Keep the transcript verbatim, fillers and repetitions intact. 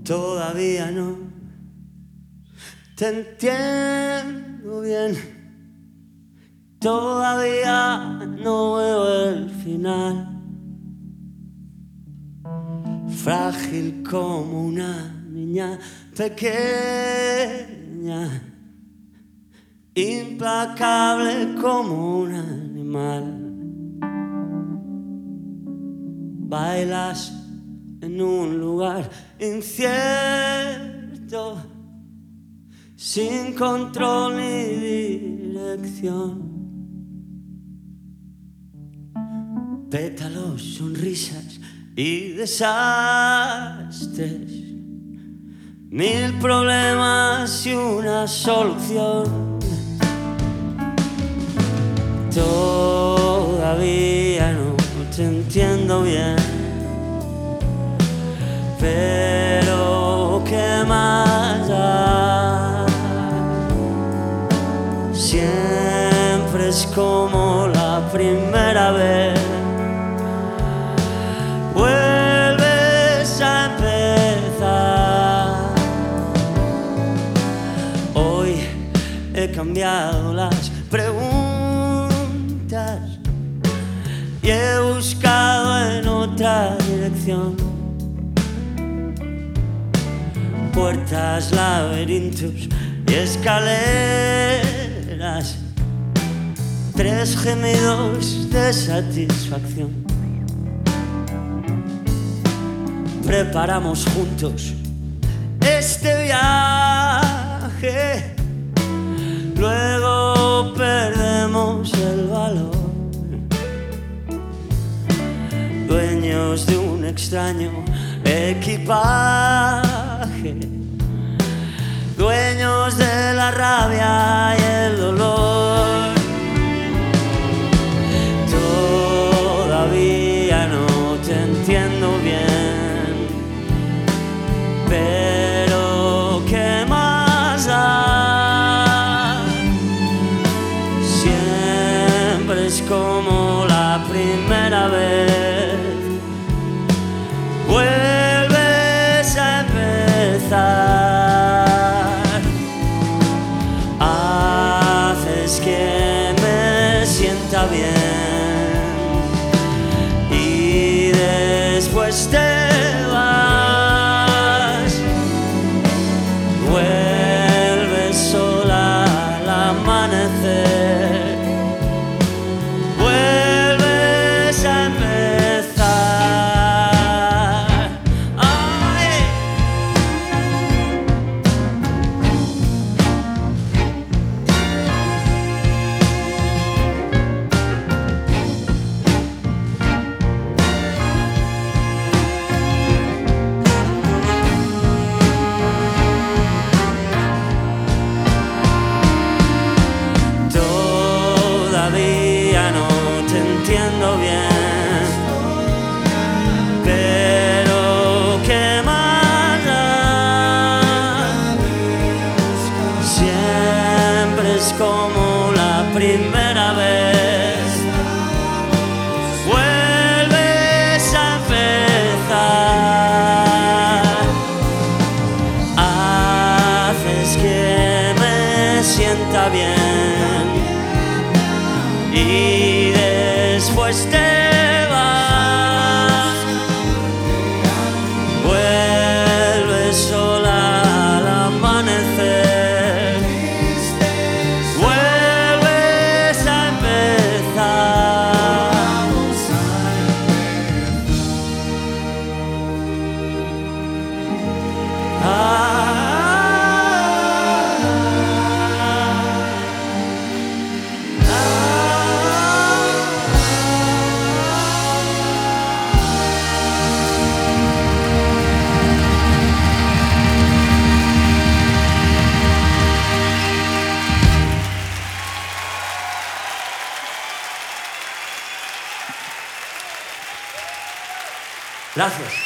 Todavía no te entiendo bien, todavía no veo el final. Frágil como una niña pequeña, implacable como un animal. Bailas en un lugar incierto, sin control ni dirección. Pétalos, sonrisas y desastres, mil problemas y una solución. Todavía no te entiendo bien, pero ¿qué más da? Siempre es como la primera vez. Vuelves a empezar. Hoy he cambiado las preguntas y he buscado en otra dirección. Puertas, laberintos y escaleras, tres gemidos de satisfacción. Preparamos juntos este viaje, luego perdemos el valor. Dueños de un extraño equipaje, dueños de la rabia y el dolor. Todavía no te entiendo bien, pero ¿qué más da? Siempre es como la primera vez. Vuelves a empezar. Haces que me sienta bien y después te vas. Vuelves sola al amanecer. Vuelves a empezar. Ay. Todavía no te entiendo bien, pero ¿qué más da? Siempre es como la primera vez. Vuelves a empezar. Haces que me sienta bien y después te vas. Vuelves sola al amanecer. Vuelves a empezar. Ah. Gracias.